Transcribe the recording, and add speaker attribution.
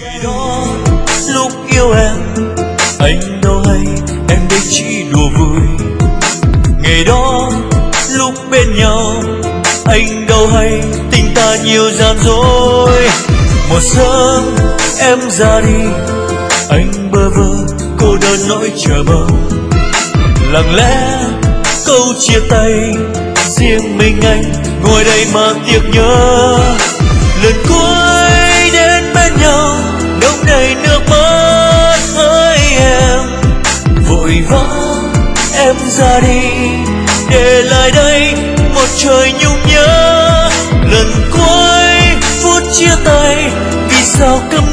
Speaker 1: Ngày đó lúc yêu em, anh đâu hay em đây chỉ đùa vui. Ngày đó lúc bên nhau, anh đâu hay tình ta nhiều gian dối. Một sớm em ra đi, anh bơ vơ cô đơn nỗi chờ mong. Lặng lẽ câu chia tay, riêng mình anh ngồi đây mà tiếc nhớ. Lần cuối đến bên nhau, đong đầy nước mắt hỡi em. Vội vã em ra đi, để lại đây một trời nhung nhớ. Lần cuối phút chia tay, vì sao câm